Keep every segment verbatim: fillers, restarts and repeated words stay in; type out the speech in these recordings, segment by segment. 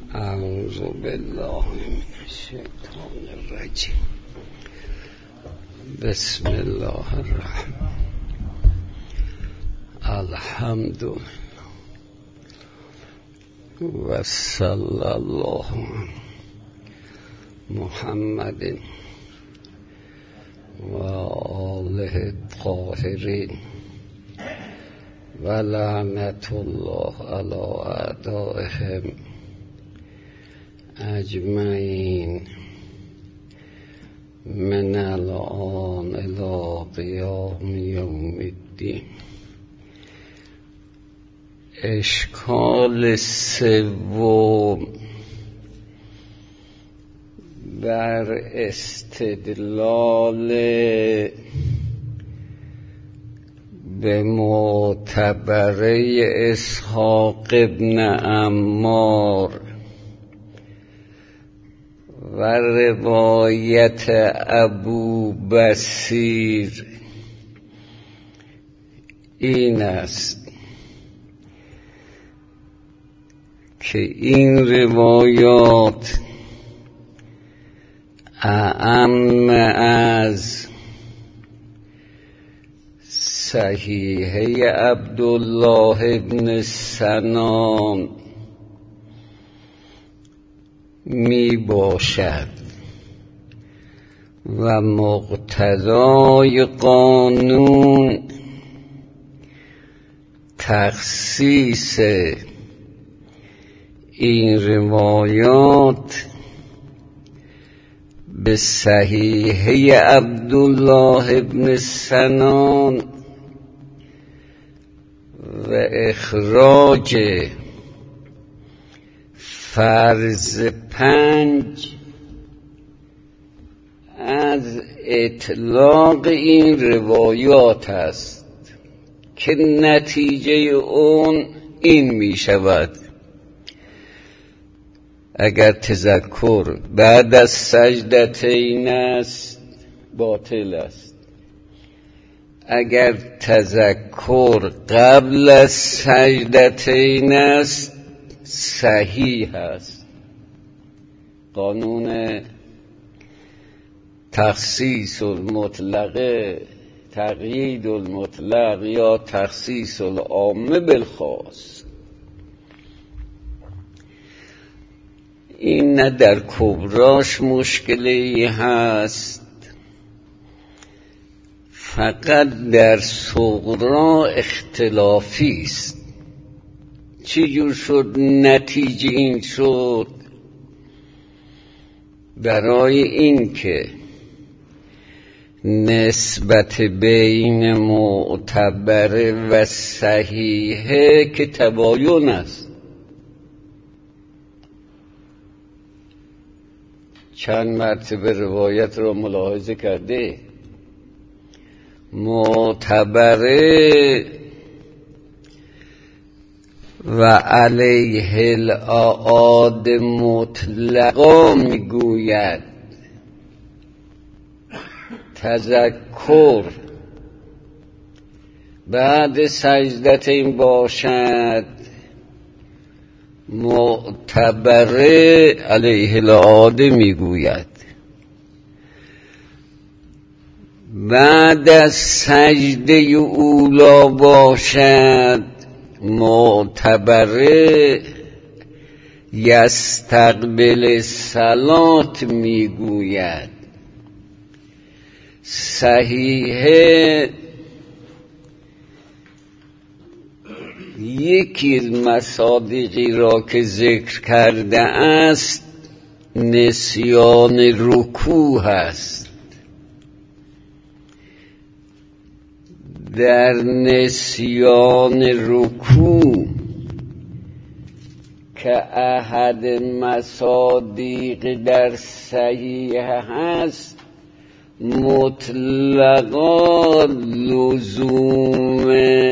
اعوذ بالله من الشیطان الرجیم. بسم الله الرحمن الحمد و صلی الله محمد و آله الطاهرین و لعنت الله علی اعدائهم اجمعین من الان الی قیام یوم الدین. اشکال سوم بر استدلال به معتبره اسحاق ابن عمار و روایت ابو بصیر این است که این روایات اعم از صحیحه عبدالله ابن سنان می باشد و مقتضای قانون تخصیص این روایات به صحیحه عبدالله ابن سنان و اخراج فرض پنج از اطلاق این روایات است که نتیجه اون این می شود: اگر تذکر بعد از سجدتین است باطل است، اگر تذکر قبل از سجدتین است صحیح است. قانون تخصیص المطلق، تقیید المطلق یا تخصیص العام بالخاص، این نه در کبراش مشکلی هست، فقط در صغرا اختلافی است. چی جور شد نتیجه این شد؟ برای این که نسبت بین معتبر و صحیحه که تباین است. چند مرتبه روایت را ملاحظه کرده، معتبره و علیه الاعاد مطلقا میگوید تذکر بعد سجدتین باشد، معتبره علیه الاعاد میگوید بعد از سجده اولا باشد، معتبره یستقبل صلات میگوید. صحیحه یکی از مصادیقی را که ذکر کرده است نسیان رکوع است. در نسیان رکوع که احد مصادیق در صحیح هست، مطلقا لزوم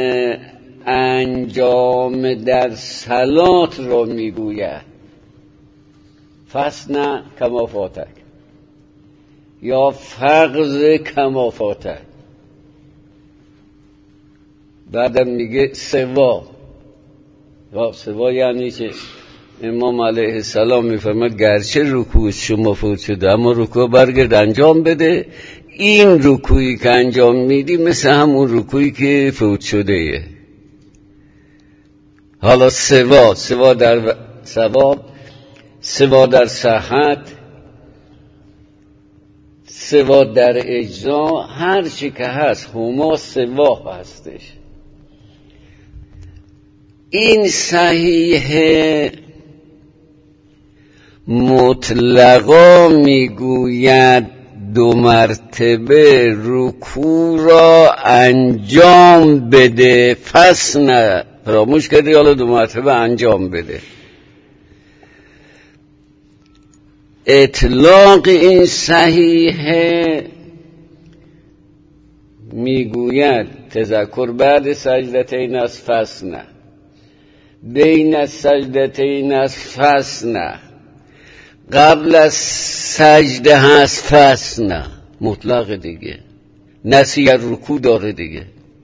انجام در صلات را میگوید. فسنا کما فاتک یا فقض کما فاتک. بعدم میگه سوا. سوا یعنی چه؟ امام علیه السلام میفرماد گرچه رکوع شما فوت شده اما رکوع برگرد انجام بده. این رکوعی که انجام میدی مثل همون رکوعی که فوت شده ایه. حالا سوا سوا در ثواب، سوا در صحت، سوا در اجزا، هر چی که هست هما سوا هستش. این صحیح مطلقا میگوید دو مرتبه رکوع را انجام بده، پس نه فراموش کردی حالا دو مرتبه انجام بده. اطلاق این صحیح میگوید تذکر بعد سجدتین از پس نه، بین از سجدتین از پس نه، قبل از سجده هست پس نه، مطلق دیگه، نسیه رکوع داره دیگه.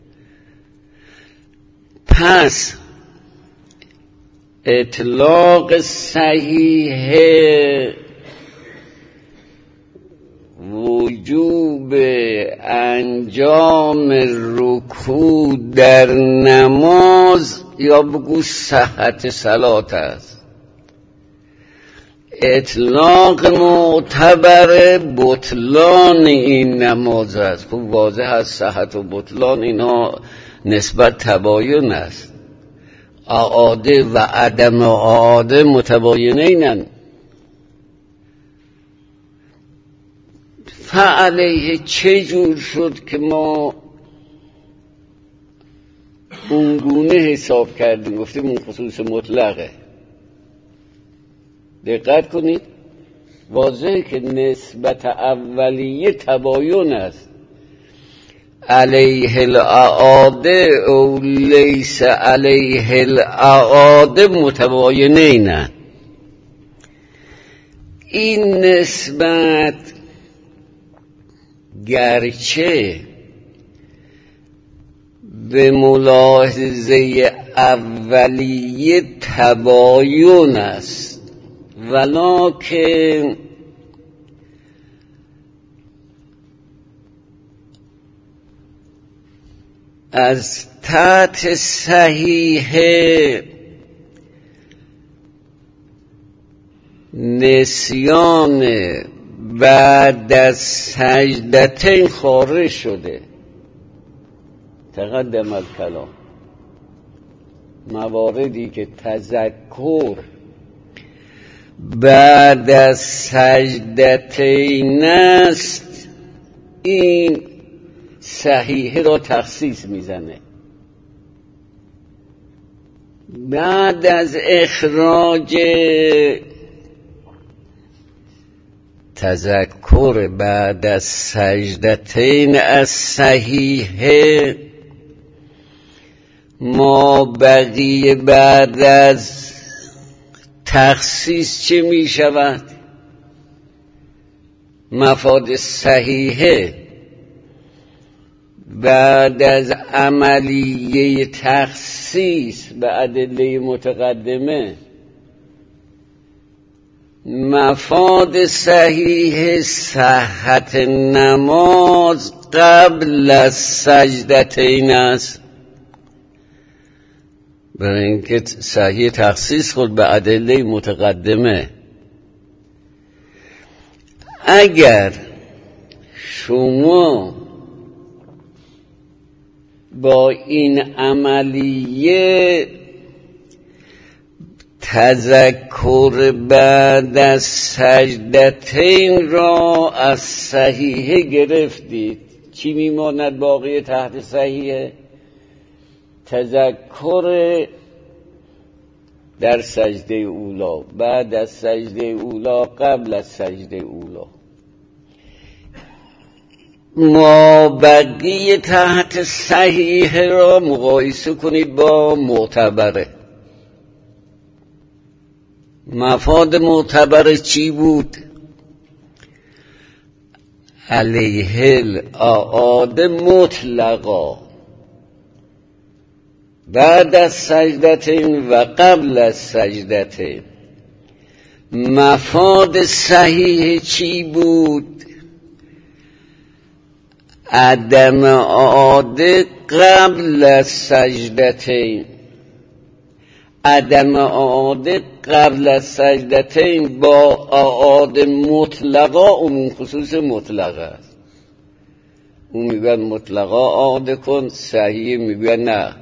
پس اطلاق صحیح وجوب انجام رکوع در نماز یا بگو صحت صلات است. اطلاق معتبر بطلان این نماز است. خوب واضح است صحت و بطلان اینها نسبت تباین است. اعاده و عدم اعاده متباینینن. فعلیه چه جور شد که ما اونگونه حساب کردیم گفتیم اون خصوص مطلقه. دقت کنید واضحه که نسبت اولیه تباین است. علیه الاعاده او لیس علیه الاعاده متباینین. این نسبت گرچه به ملاحظه اولیه تباین است ولکن از تحت صحیح نسیان بعد از سجدتین خارج شده. تقدم الکلام مواردی که تذکر بعد از سجدتین است این صحیحه را تخصیص میزنه. بعد از اخراج تذکر بعد از سجدتین از صحیحه ما بقیه بعد از تخصیص چه می شود؟ مفاد صحیحه بعد از عملیه تخصیص به ادله متقدمه مفاد صحیح صحت نماز قبل از سجدتین است. برای اینکه صحیح تخصیص خود به ادله متقدمه. اگر شما با این عملیه تذکر بعد از سجدتین را از صحیحه گرفتید، چی میماند باقی تحت صحیحه؟ تذکر در سجده اولا، بعد از سجده اولا، قبل از سجده اولا. ما بقیه تحت صحیحه را مقایسه کنید با معتبره. مفاد معتبر چی بود؟ علیه الاعاده مطلقا بعد از سجدتین و قبل از سجدتین. مفاد صحیح چی بود؟ عدم اعاده قبل از سجدتین. عدم اعاده قبل از سجدتین با اعاده مطلقا عموم خصوص مطلقه است. اون میگن مطلقا اعاده کن، صحیح میگن نه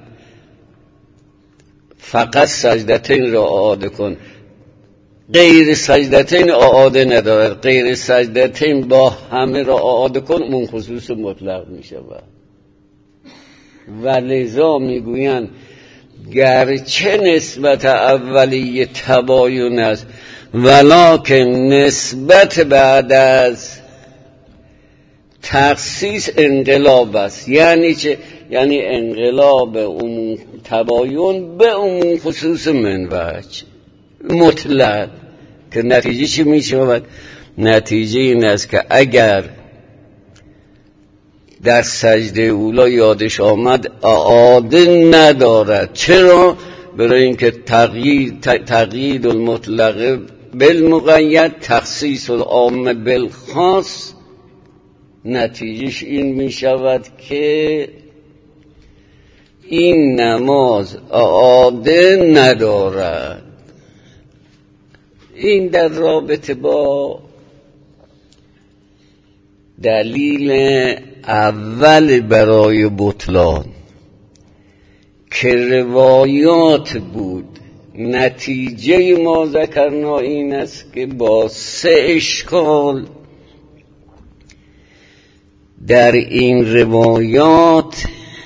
فقط سجدتین را اعاده کن. غیر سجدتین اعاده ندارد. غیر سجدتین با همه را اعاده کن اون خصوص مطلق می شود. و لذا میگویند گرچه نسبت اولیه تباین است ولکن نسبت بعد از تخصیص انقلاب است. یعنی چه؟ یعنی انقلاب عموم تباین به عموم خصوص منوج مطلق. که نتیجه چی می شود؟ نتیجه این است که اگر در سجده اولا یادش آمد اعاده ندارد. چرا؟ برای اینکه تقیید تقیید المطلق بالمقید، تخصیص العام بالخاص، نتیجهش این می شود که این نماز اعاده ندارد. این در رابطه با دلیل اول برای بطلان که روایات بود. نتیجه ما ذکرنا این است که با سه اشکال در این روایات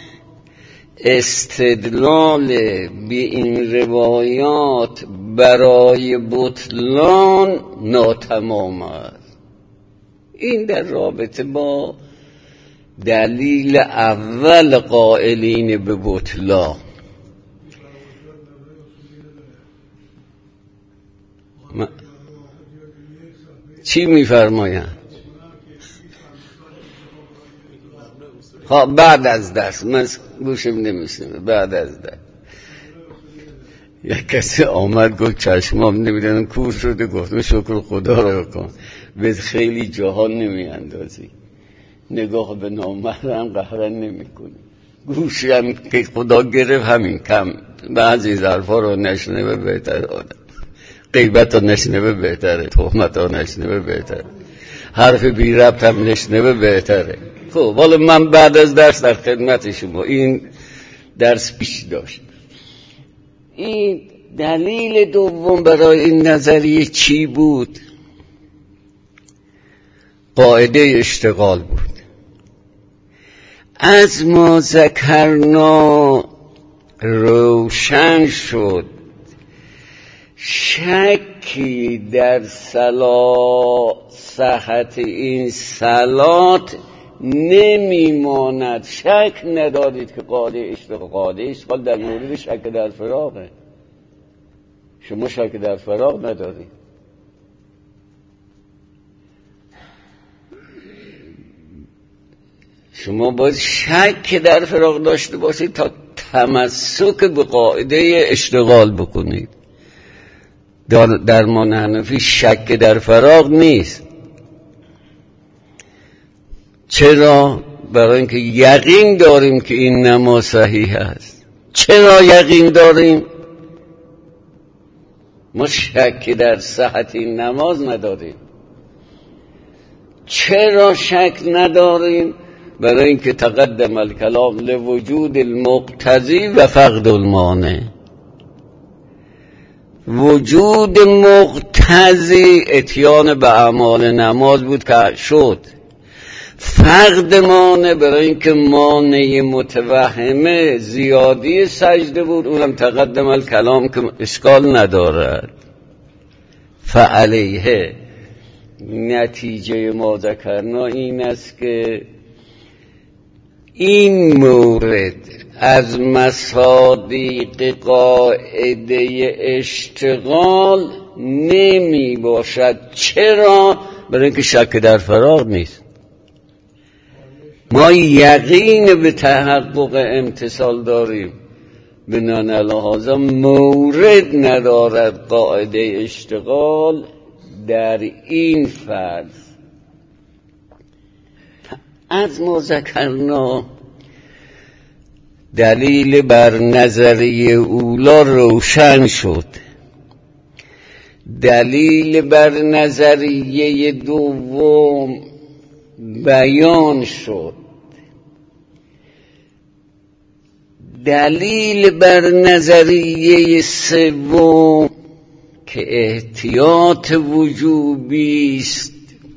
استدلال به این روایات برای بطلان ناتمام است. این در رابطه با دلیل اول قائلین به بطلان. ما... چی می‌فرمایند؟ ها بعد از درس من گوشم نمیشنم. بعد از درس یک کسی آمد گفت چشمام نمیدونم کور شده، گفتم شکر خدا رو کن، به خیلی جاها نمیاندازی، نگاه به نامحرم قهرن نمی کنی. گوشم که خدا گرفت همین کم بعضی ظرفا رو نشنوه بهتره، آدم غیبت رو نشنوه بهتره، تهمت رو نشنوه بهتره، حرف بی ربط هم نشنوه بهتره. خب حالا من بعد از درس در خدمت شما این درس پیش داشت. این دلیل دوم برای این نظریه چی بود؟ قاعده اشتغال بود. از ما ذکرنا روشن شد شکی در صلاح صحت این صلات نمیماند. شک ندارید که قاعده اشتغال قاعده اشتغال در مورد شک در فراغه. شما شک در فراغ ندارید. شما باید شک در فراغ داشته باشید تا تمسک به قاعده اشتغال بکنید. در درمان حنفی شک در فراغ نیست. چرا؟ برای اینکه یقین داریم که این نماز صحیح است. چرا یقین داریم؟ ما شک در صحت این نماز نداریم. چرا شک نداریم؟ برای اینکه تقدم الکلام لوجود المقتضی و فقد المانع. وجود مقتضی اتیان به اعمال نماز بود که شد. فقد مانع برای اینکه مانع متوهمه زیادی سجده بود، اونم تقدم الکلام که اشکال ندارد. فعلیه نتیجه ما ذکرنا این است که این مورد از مصادیق قاعده اشتغال نمی باشد. چرا؟ برای اینکه شک در فراغ نیست. ما یقین به تحقق امتصال داریم. بنان لحاظا مورد ندارد قاعده اشتغال در این فرض. از ما ذکرنا دلیل بر نظریه اولا روشن شد، دلیل بر نظریه دوم بیان شد، دلیل بر نظریه سوم که احتیاط وجوبی است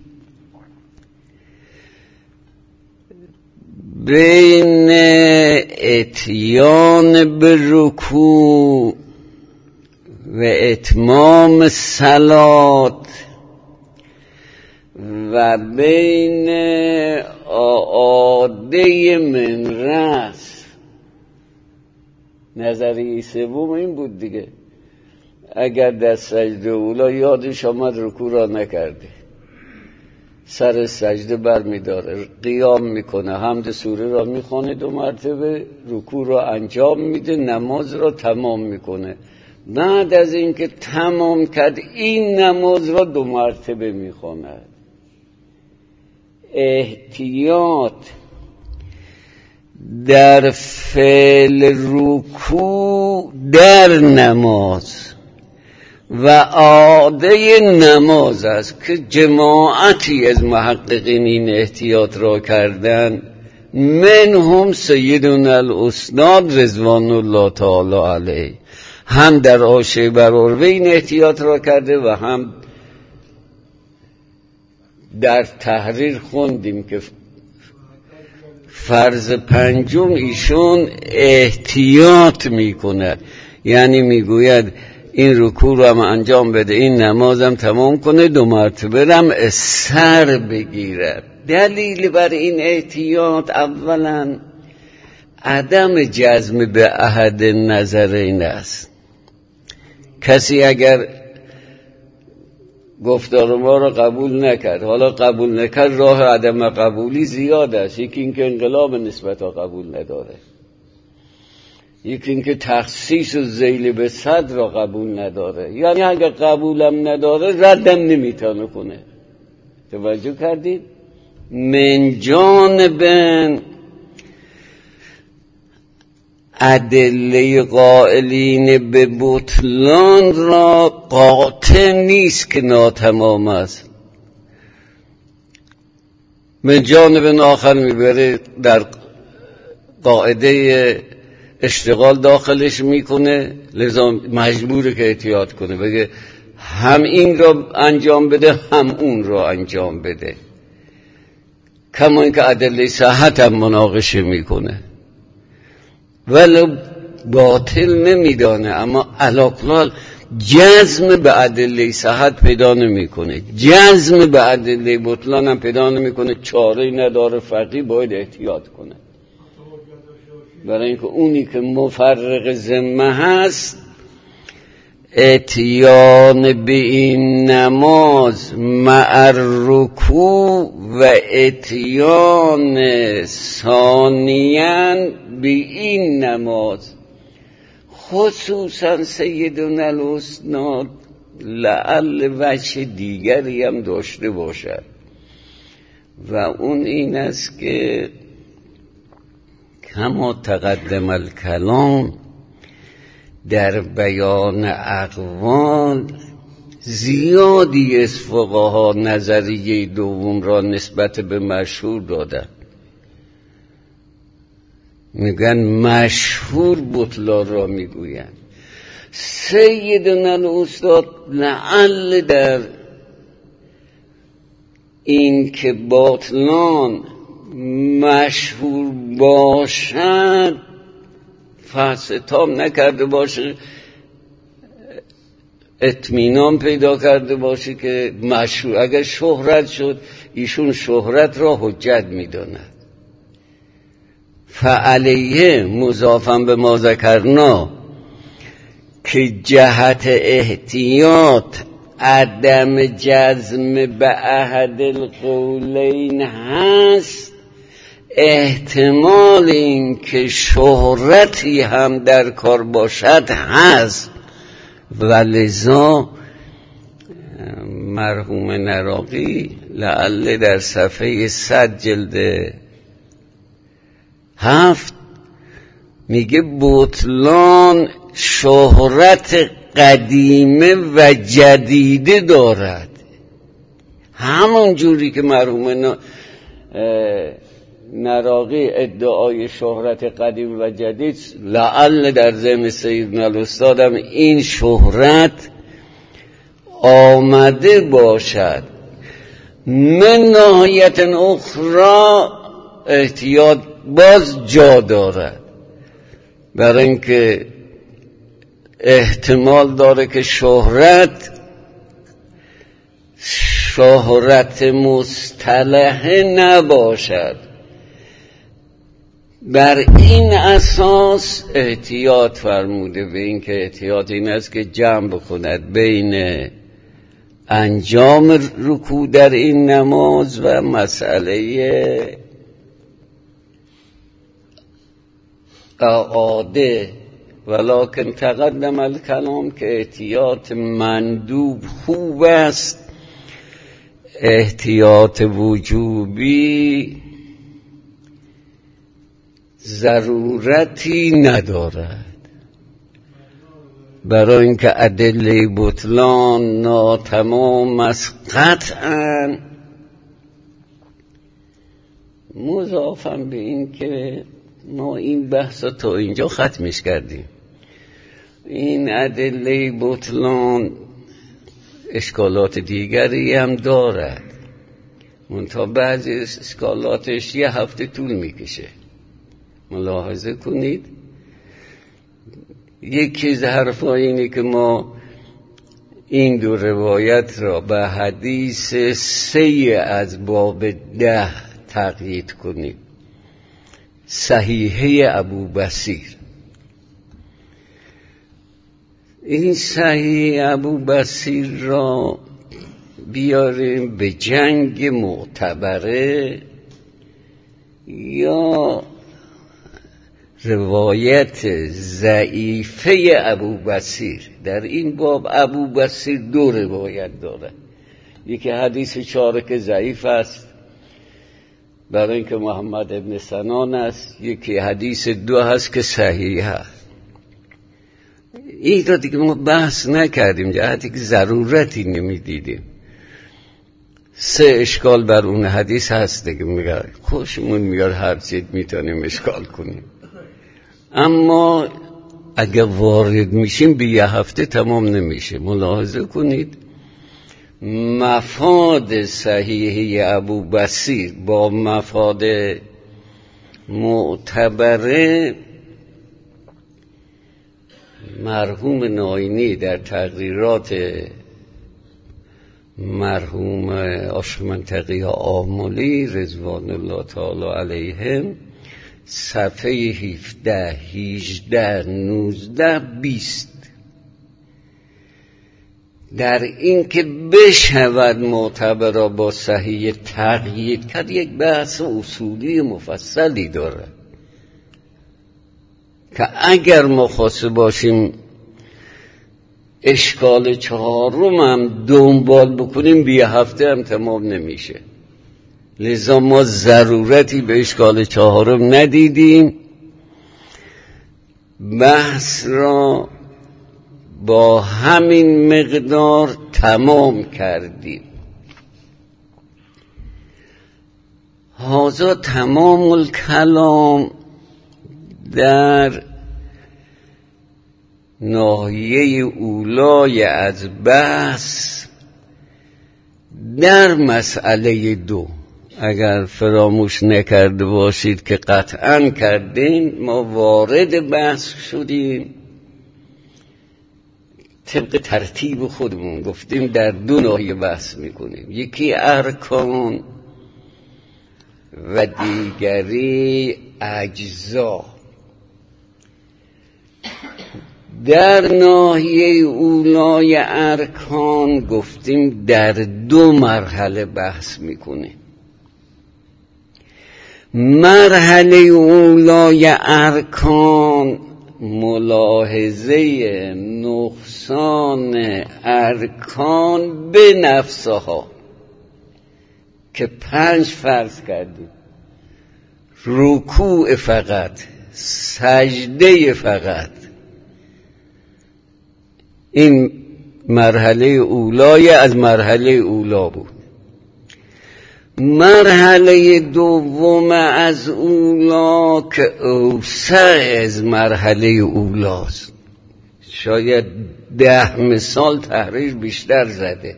بین اتیان به رکوع و اتمام صلات و بین آعاده من رأس. نظریه سوم این بود دیگه، اگر در سجده اولا یادش آمد رکوع را نکرده، سر سجده بر می داره، قیام میکنه، حمد سوره را میخونه، دو مرتبه رکوع را انجام میده، نماز را تمام میکنه. بعد از اینکه تمام کرد این نماز را دو مرتبه میخونه. احتیاط در فعل رکوع در نماز و عاده نماز است که جماعتی از محققین این احتیاط را کردن، منهم سیدنا الاستاد رضوان الله تعالی علیه، هم در حاشیه بر عروه این احتیاط را کرده و هم در تحریر خوندیم که فرض پنجم ایشون احتیاط میکند، یعنی میگوید این رکوع رو هم انجام بده، این نمازم تمام کنه، دو مرتبه هم سر بگیره. دلیل بر این احتیاط اولا عدم جزم به احد نظرین است. کسی اگر گفتار ما رو قبول نکرد، حالا قبول نکرد، راه عدم قبولی زیاد است. یکی اینکه انقلاب نسبت ها قبول نداره، یکی اینکه تخصیص و ذیل به صد را قبول نداره، یعنی اگر قبولم نداره ردم نمیتونه کنه. توجه کردید؟ من جانبن ادله قائلین به بطلان را قاطع نیست که ناتمام است. من جانب آخر میبره در قاعده اشتغال داخلش میکنه، لذا مجبوره که احتیاط کنه، بگه هم این را انجام بده هم اون را انجام بده، کما اینکه ادله صحت هم مناقشه میکنه ولو باطل نمیدانه، اما علاقلال جزم به ادله صحت پیدا نمیکنه، جزم به ادله بطلان هم پیدا نمیکنه. چاره نداره، فقیه باید احتیاط کنه، برای اینکه اونی که مفرق ذمه هست اتیان به این نماز مع رکوع و اتیان ثانیاً به این نماز، خصوصا سیدنا الاستاد لعل وجه دیگری هم داشته باشد و اون این است که کما تقدم الکلام در بیان اقوال زیادی از فقها نظریه دوم را نسبت به مشهور دادن، میگن مشهور بطلان را میگوین. سیدنا الاستاد لعل در این که بطلان مشهور باشد فحص تام نکرده باشه، اطمینان پیدا کرده باشه که مشهور، اگر شهرت شد ایشون شهرت را حجت میداند. فعلیه مضافا به ما ذکرنا که جهت احتیاط عدم جزم به احد القولین هست، احتمال این که شهرتی هم در کار باشد هست و لذا مرحوم نراقی لعل در صفحه صد جلد هفت میگه بطلان شهرت قدیمه و جدیده دارد، همون جوری که مرحوم نراقی ادعای شهرت قدیم و جدید، لعل در ذهن سیدنا الاستادم این شهرت آمده باشد. من ناحیت اخرى احتیاط باز جا دارد، برای اینکه احتمال داره که شهرت شهرت مصطلحه نباشد. بر این اساس احتیاط فرموده، به این که احتیاط این است که جمع بکند بین انجام رکوع در این نماز و مسئله قعاده. ولکن تقدم الکلام که احتیاط مندوب خوب است، احتیاط وجوبی ضرورتی ندارد، برای اینکه ادله بطلان ناتمام است قطعاً. مضافاً به این که ما این بحث رو تا اینجا ختمش کردیم. این ادله بطلان اشکالات دیگری هم دارد، منتها بعضی اشکالاتش یه هفته طول میکشه. ملاحظه کنید، یکی از حرفای اینه که ما این دو روایت را به حدیث سه از باب ده تقیید کنیم، صحیحه ابوبصیر. این صحیح ابوبصیر را بیاریم به جنگ معتبره یا روایت ضعیفه ابوبصیر. در این باب ابوبصیر دو روایت داره، یکی حدیث چاره که ضعیف است برای اینکه محمد ابن سنان است، یکی حدیث دو هست که صحیح است. این را دیگه ما بحث نکردیم، جهتی که ضرورتی نمیدیدیم. سه اشکال بر اون حدیث هست دیگه، میگه خوشمون میاد هر چیز میتونیم اشکال کنیم، اما اگه وارد میشیم به یه هفته تمام نمیشه. ملاحظه کنید مفاد صحیحه ابوبصیر با مفاد معتبره. مرحوم ناینی در تقریرات مرحوم عاشق منطقی آملی رضوان الله تعالی علیهم صفحه هفده، هجده، نوزده، بیست در این که بشود معتبر با صحیح تقیید کرد، یک بحث اصولی مفصلی داره که اگر ما خواسته باشیم اشکال چهارم هم دنبال بکنیم بیه هفته هم تمام نمیشه. لذا ما ضرورتی به اشکال چهارم ندیدیم، بحث را با همین مقدار تمام کردیم. هذا تمام الکلام در ناحیه اولای از بحث در مسئله دو. اگر فراموش نکرده باشید که قطعاً کردین، ما وارد بحث شدیم طبق ترتیب خودمون، گفتیم در دو ناحیه بحث میکنیم، یکی ارکان و دیگری اجزا. در ناحیه اولای ارکان گفتیم در دو مرحله بحث میکنیم. مرحله اولای ارکان ملاحظه نقصان ارکان به نفسها که پنج فرض کردیم: رکوع فقط، سجده فقط. این مرحله اولای از مرحله اولا بود. مرحله دوم از اولا که اوسع از مرحله اولاست، شاید ده مثال تحریر بیشتر زده،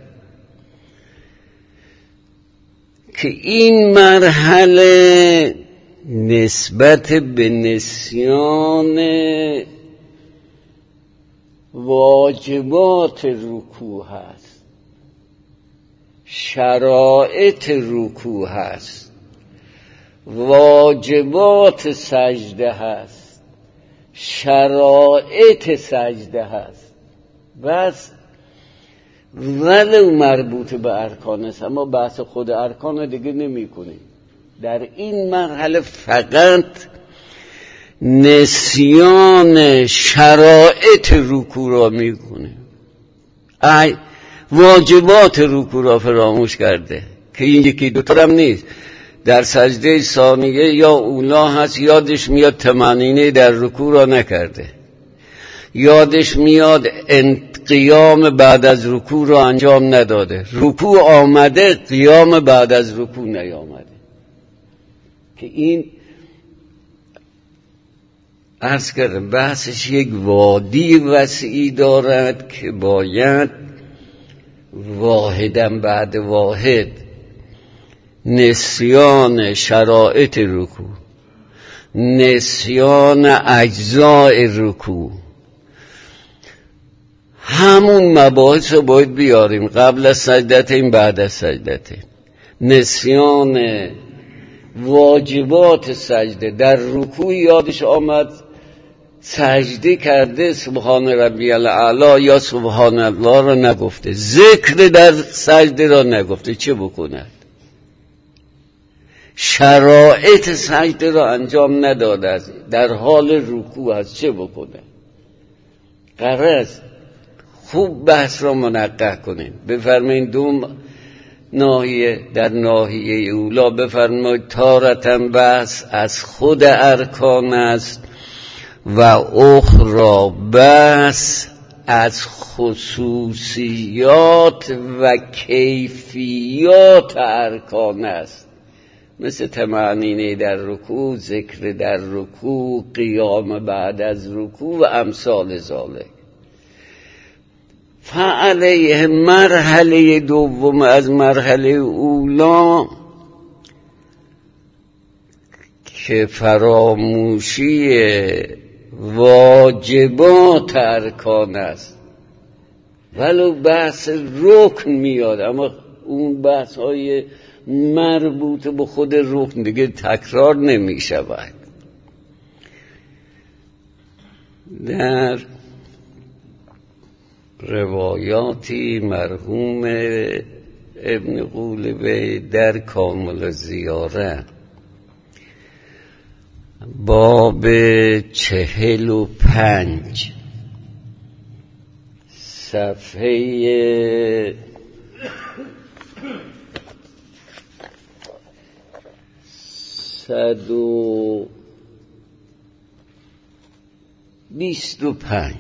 که این مرحله نسبت به نسیان واجبات رکوع هست، شرایط رکوع هست، واجبات سجده هست، شرایط سجده هست. بس ولو مربوط به ارکان است، اما بحث خود ارکان دیگه نمی کنیم. در این مرحله فقط نسیان شرایط رکوع را می کنیم، واجبات رکوع را فراموش کرده که این یکی دوتا هم نیست. در سجده ثانیه یا اولا هست یادش میاد طمأنینه در رکوع را نکرده، یادش میاد قیام بعد از رکوع را انجام نداده، رکوع آمده قیام بعد از رکوع نیامده، که این عرض کردم بحثش یک وادی وسیعی دارد که باید واحدم بعد واحد نسیان شرایط رکوع، نسیان اجزاء رکوع، همون مباحث رو باید بیاریم قبل از سجدتین بعد از سجدتین. نسیان واجبات سجده، در رکوع یادش آمد سجده کرده سبحان ربی الاعلی یا سبحان الله را نگفته، ذکر در سجده را نگفته، چه بکند؟ شرایط سجده را انجام نداده، در حال رکوع هست، چه بکنه؟ غرض خوب بحث را منقح کنیم. بفرمایید دوم ناحیه، در ناحیه اولا بفرمایید تارتن بحث از خود ارکان است و اخرى بحث از خصوصیات و کیفیات ارکان است، مثل طمأنینه در رکوع، ذکر در رکوع، قیام بعد از رکوع و امثال ذالک. فعلیه مرحله دوم از مرحله اولا که فراموشی واجبات ارکان است، ولو بحث رکن میاد اما اون بحث های مربوط به خود رکن دیگه تکرار نمی شود. در روایاتی مرحوم ابن قولبه در کامل زیاره باب چهل و پنج صفحه صد و بیست و پنج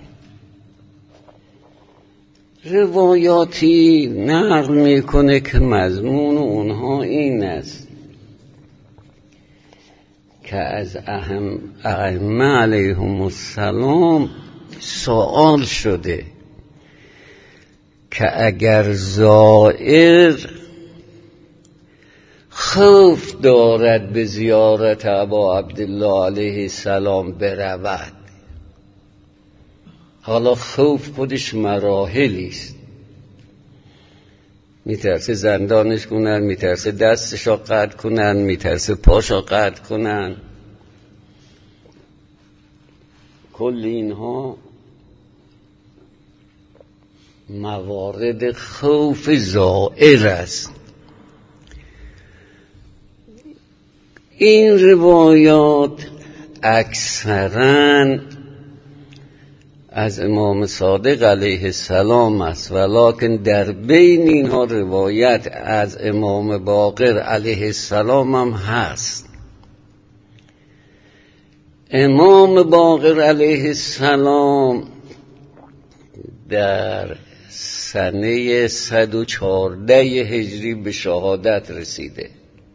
روایاتی نقل میکنه که مضمون اونها این است که از اهم ائمه علیهم السلام سوال شده که اگر زائر خوف دارد به زیارت ابا عبدالله علیه السلام برود، حالا خوف خودش مراحلی است، میترسه زندانش کنن، میترسه دستشو قطع کنن، میترسه پاشو قطع کنن، کل اینها موارد خوف زائر است. این روایات اکثراً از امام صادق علیه السلام است، ولکن در بین اینها روایت از امام باقر علیه السلام هم هست. امام باقر علیه السلام در سنه صد و چهارده هجری به شهادت رسیده.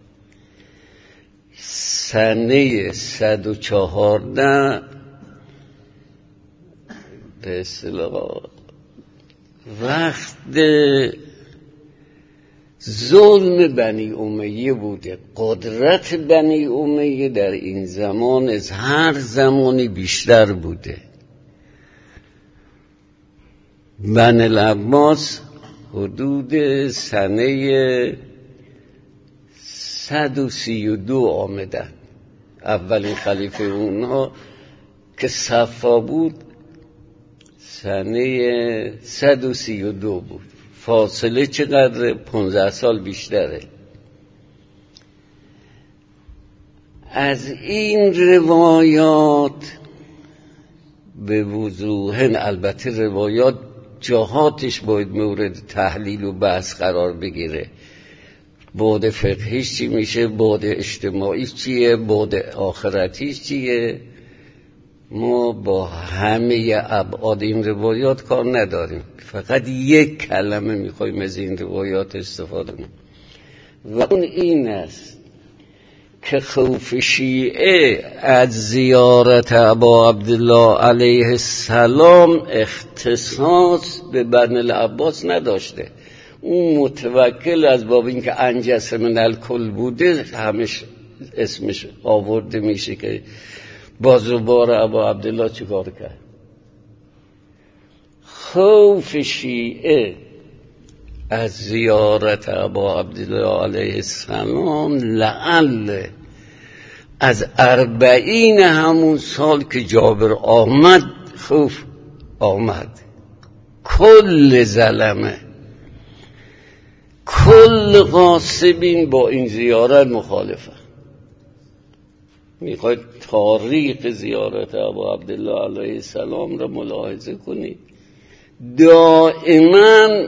سنه صد و چهارده به اصطلاح وقت ظلم بنی امیه بوده. قدرت بنی امیه در این زمان از هر زمانی بیشتر بوده. بنی العباس حدود سنه صد و سی و دو آمدن. اولین خلیفه اونها که صفا بود سنه صد و سی و دو بود. فاصله چقدر؟ پونزده سال بیشتره. از این روایات به وضوح، البته روایات جهاتش باید مورد تحلیل و بحث قرار بگیره. بعد فقهیش چی میشه، بعد اجتماعیش چیه، بعد آخرتیش چیه. ما با همه ابعاد این روایات کار نداریم، فقط یک کلمه میخوایم از این روایات استفاده کنیم و اون این است که خوف شیعه از زیارت ابا عبدالله علیه السلام اختصاص به بنی العباس نداشته. اون متوکل از باب این که انجس من الکل بوده همش اسمش آورده میشه که بازوبار ابا عبدالله چی کار کرد. خوف شیعه از زیارت ابا عبدالله علیه السلام لعل از اربعین همون سال که جابر آمد خوف آمد. کل ظلمه، کل غاصبین با این زیارت مخالفه. میخواید تاریخ زیارت ابا عبدالله علیه السلام را ملاحظه کنید، دائما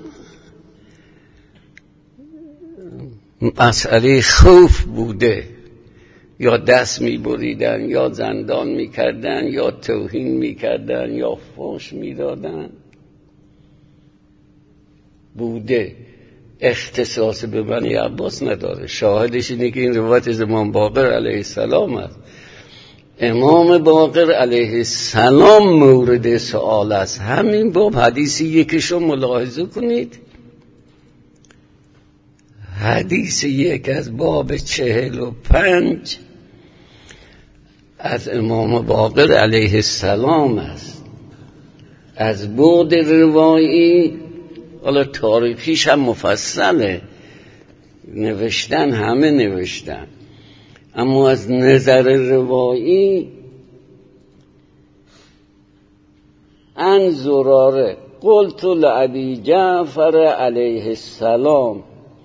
مسئله خوف بوده. یا دست میبریدن، یا زندان میکردن، یا توهین میکردن، یا فحش میدادن بوده. اختصاص به بنی عباس نداره. شاهدش اینه که این روایت از امام باقر علیه السلام است. امام باقر علیه السلام مورد سؤال است. همین باب حدیث یکشو ملاحظه کنید. حدیث یک از باب چهل و پنج از امام باقر علیه السلام است. از بعد روایی، حالا تاریخیش هم مفصله، نوشتن همه نوشتن، اما از نظر روایی ان زراره قلت لعبی جعفر علیه السلام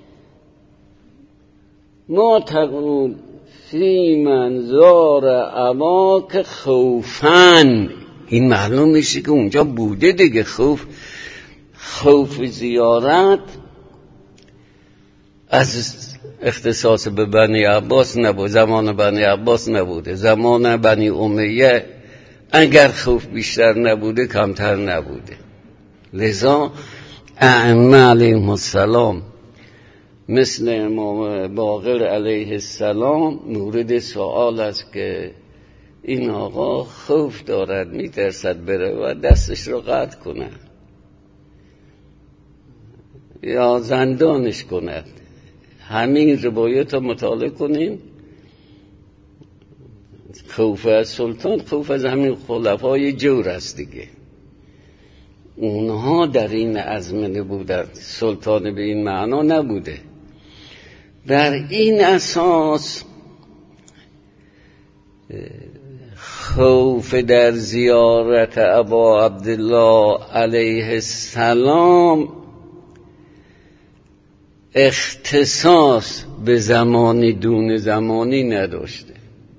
ما تقول فی من زار اباک خوفن. این معلوم میشه که اونجا بوده دیگه. خوف خوف زیارت از اختصاص به بنی عباس نبود، زمان بنی عباس نبوده. زمان بنی امیه اگر خوف بیشتر نبوده کمتر نبوده. لذا ائمه علیهم السلام مثل امام باقر علیه السلام مورد سوال است که این آقا خوف دارد، میترسد بره و دستش رو قطع کند یا زندانش کند. همین روایت رو مطالعه کنیم. خوف از سلطان، خوف از همین خلفای جور است دیگه. اونها در این ازمنه بودن، سلطان به این معنا نبوده. در این اساس خوف در زیارت ابا عبدالله علیه السلام اختصاص به زمانی دون زمانی نداشته.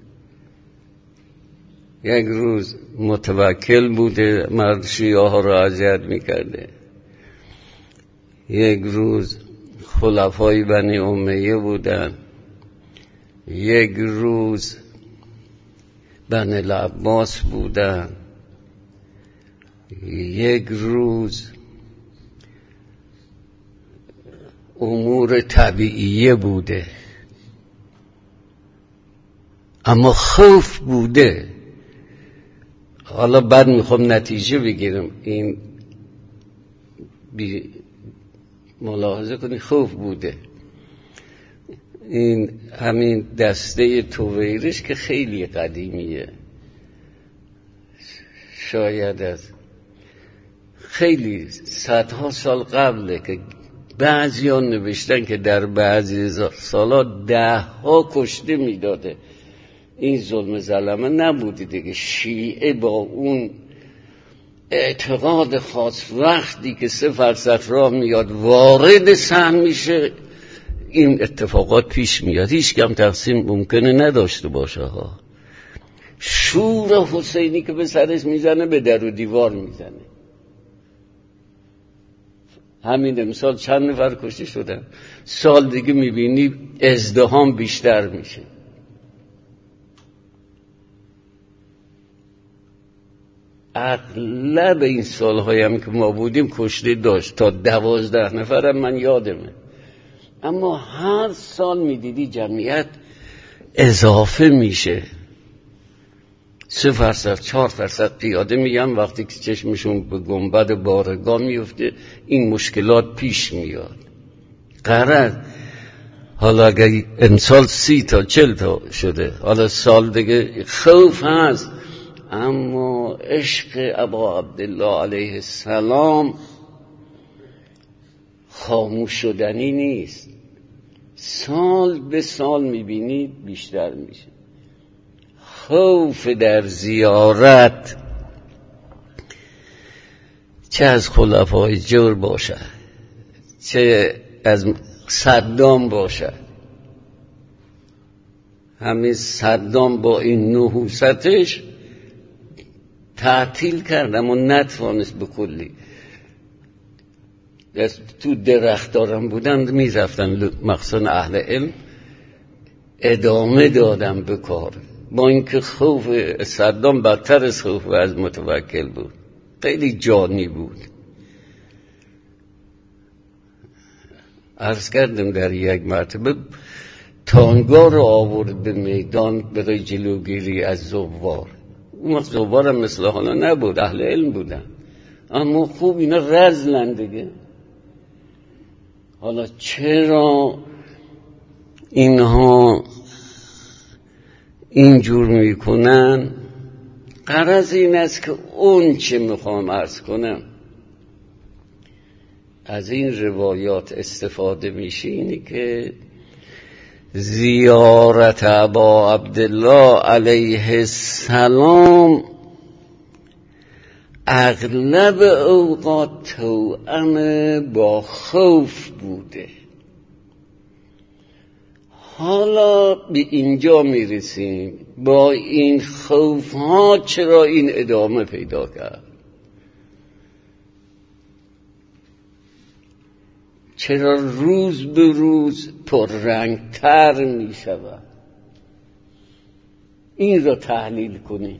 یک روز متوکل بوده، مرد شیعه ها را اذیت میکرده. یک روز خلفای بنی امیه بودن. یک روز بنی العباس بودن. یک روز امور طبیعیه بوده، اما خوف بوده. حالا بعد میخوام نتیجه بگیرم. این بی ملاحظه کنی خوف بوده. این همین دسته تویرش که خیلی قدیمیه، شاید از خیلی صدها سال قبله که بعضی ها نوشتن که در بعضی سالا ده ها کشته میداده. این ظلم ظلمه نبودی دیگه. شیعه با اون اعتقاد خاص وقتی که سه فرسخ راه میاد وارد سهم میشه، این اتفاقات پیش میاد. هیچ کم تقسیم ممکنه نداشته باشه ها. شور حسینی که به سرش میزنه به در و دیوار میزنه. همین امسال چند نفر کشته شدن. سال دیگه میبینی ازدحام بیشتر میشه. اغلب این سالهایی هم که ما بودیم کشته داشت، تا دوازده نفرم من یادمه. اما هر سال میدیدی جمعیت اضافه میشه. سه فرسخ چهار فرسخ پیاده میگم، وقتی که چشمشون به گنبد بارگاه میفته این مشکلات پیش میاد. قرار حالا اگر امسال سی تا چل تا شده، حالا سال دیگه خوف هست، اما عشق ابا عبدالله علیه السلام خاموش شدنی نیست. سال به سال میبینید بیشتر میشه. خوف در زیارت، چه از خلفای جور باشه، چه از صدام باشه. همین صدام با این نحوستش تعطیل کردم و نتوانست بکلی. تو درخت دارم بودن میرفتن مخصوصا اهل علم، ادامه دادم به کار، با اینکه خوف صدام بدتر از خوف از متوکل بود. خیلی جانی بود. عرض کردم در یک مرتبه تانگا رو آورد به میدان برای جلوگیری از زوار. اون وقت زوار هم مثل حالا نبود، اهل علم بودن، اما خوب اینا رزلن دیگه. حالا چرا اینها اینجور میکنن؟ غرض این است که اون چه میخوام عرض کنم از این روایات استفاده میشه، اینی که زیارت ابا عبدالله علیه السلام اغلب اوقات توأم با خوف بوده. حالا به اینجا میرسیم، با این خوف ها چرا این ادامه پیدا کرد؟ چرا روز به روز پررنگتر می شود؟ این را تحلیل کنیم.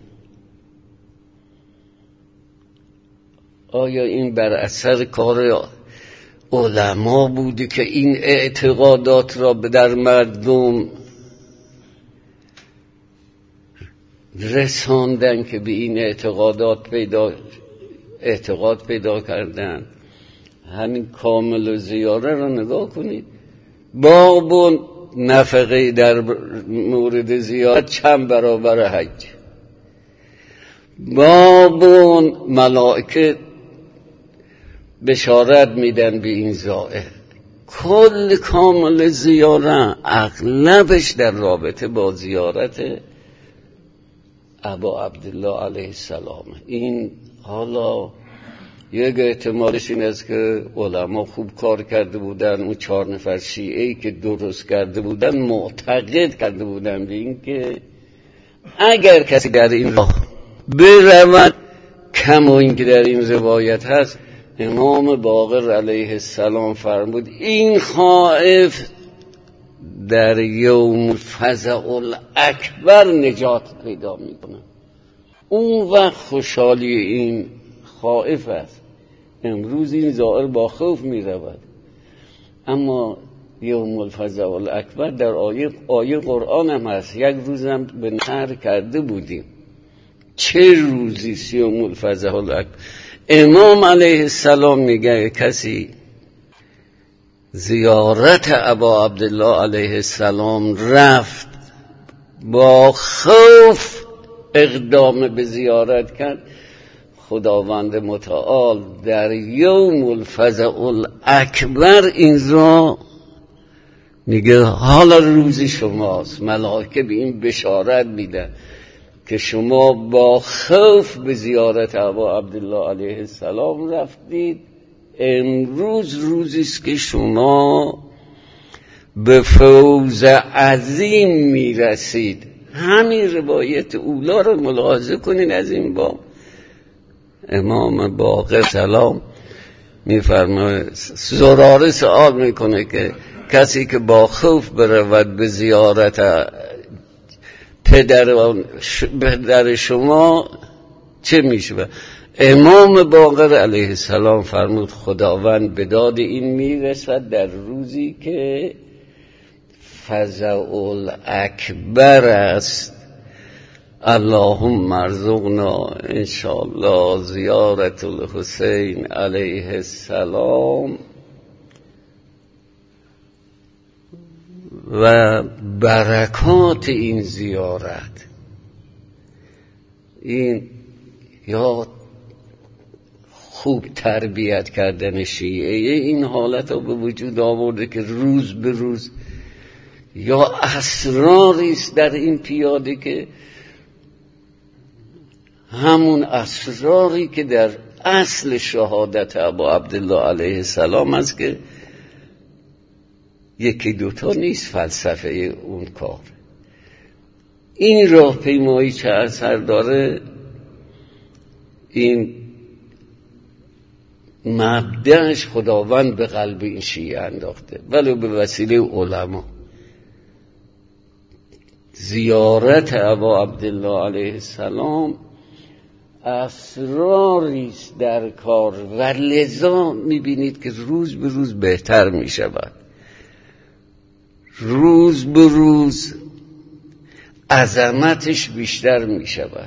آیا این بر اثر کار علما بوده که این اعتقادات را در مردم رساندن که به این اعتقادات پیدا اعتقاد پیدا کردن؟ همین کامل زیاره را نگاه کنید. باب و نفقه در مورد زیارت چند برابر حج. باب و ملائکه بشارت میدن به این زائر. کل کامل زیاره اغلبش در رابطه با زیارت ابا عبدالله علیه السلام. این حالا یک احتمالش این است که علما خوب کار کرده بودن، اون چهار نفر شیعه‌ای که درست کرده بودن معتقد کرده بودن به این که اگر کسی در این راه برود، کما این که در این روایت هست امام باقر علیه السلام فرمود این خائف در یوم فزع الاکبر نجات پیدا میکنه. اون وقت خوشحالی این خائف است. امروز این زائر با خوف می رود، اما یوم الفزع الاکبر در آیه, آیه قرآن هم هست. یک روزم به نهر کرده بودیم. چه روزی یوم الفزع الاکبر؟ امام علیه السلام میگه کسی زیارت ابا عبدالله علیه السلام رفت با خوف اقدام به زیارت کرد، خداوند متعال در یوم الفزع الاکبر این را میگه حالا روزی شماست. ملائکه به این بشارت میده که شما با خوف به زیارت ابا عبدالله علیه السلام رفتید، امروز روزی است که شما به فوز عظیم میرسید. همین روایت اولا رو ملاحظه کنین. از این باب امام باقر سلام میفرماید، زراره سوال میکنه که کسی که با خوف برود به زیارت پدر پدر شما چه میشه؟ امام باقر علیه السلام فرمود خداوند به داد این میرسد در روزی که فزع الاکبر است. اللهم ارزقنا انشاءالله زیارت الحسین علیه السلام و برکات این زیارت. این یا خوب تربیت کردن شیعه این حالت رو به وجود آورده که روز به روز، یا اسراری است در این پیاده که همون اسراری که در اصل شهادت ابا عبدالله علیه السلام است که یکی دوتا نیست فلسفه اون کار. این راه پیمایی چه اثر داره؟ این مبدأش خداوند به قلب این شیعه انداخته، ولو به وسیله علما. زیارت ابا عبدالله علیه السلام اسراری است در کار و لذا میبینید که روز به روز بهتر میشود، روز به روز عظمتش بیشتر میشود.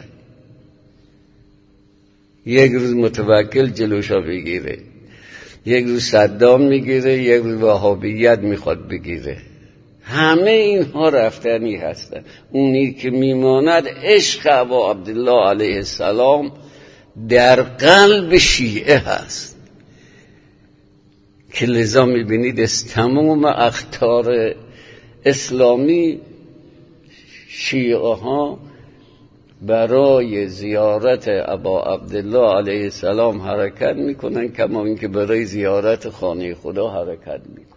یک روز متوکل جلوشا بگیره، یک روز صدام میگیره، یک روز وهابیت میخواد بگیره. همه اینها رفتنی هستن. اونی که میماند عشق ابا عبدالله علیه السلام در قلب شیعه هست که لذا میبینید از تمام اقطار اسلامی شیعه ها برای زیارت ابا عبدالله علیه السلام حرکت میکنن، کما اینکه برای زیارت خانه خدا حرکت میکنن.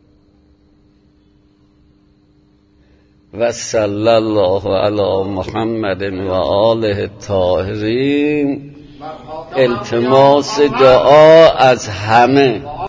و صلی الله علی محمد و آله الطاهرین. التماس دعا از همه.